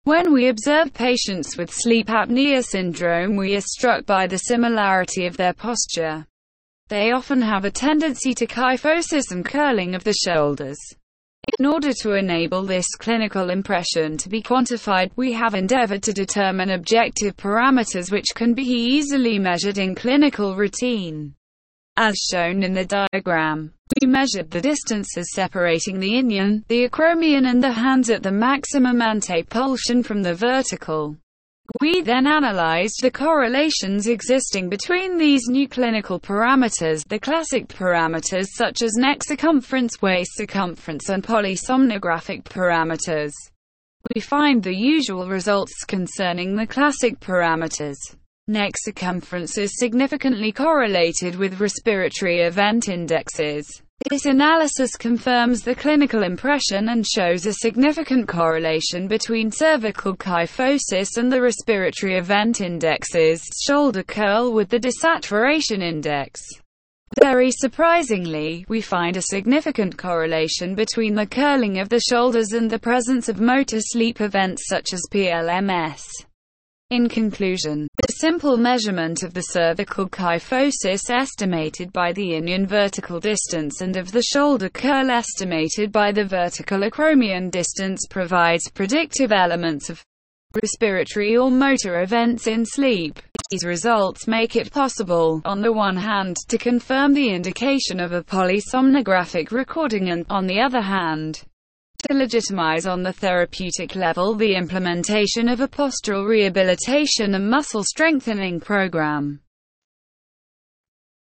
When we observe patients with sleep apnea syndrome, we are struck by the similarity of their posture. They often have a tendency to kyphosis and curling of the shoulders. In order to enable this clinical impression to be quantified, we have endeavored to determine objective parameters which can be easily measured in clinical routine. As shown in the diagram, we measured the distances separating the inion, the acromion and the hands at the maximum antepulsion from the vertical. We then analyzed the correlations existing between these new clinical parameters, the classic parameters such as neck circumference, waist circumference and polysomnographic parameters. We find the usual results concerning the classic parameters. Neck circumference is significantly correlated with respiratory event indexes. This analysis confirms the clinical impression and shows a significant correlation between cervical kyphosis and the respiratory event indexes, shoulder curl with the desaturation index. Very surprisingly, we find a significant correlation between the curling of the shoulders and the presence of motor sleep events such as PLMS. In conclusion, the simple measurement of the cervical kyphosis estimated by the inion vertical distance and of the shoulder curl estimated by the vertical acromion distance provides predictive elements of respiratory or motor events in sleep. These results make it possible, on the one hand, to confirm the indication of a polysomnographic recording and, on the other hand, to legitimize on the therapeutic level the implementation of a postural rehabilitation and muscle strengthening program.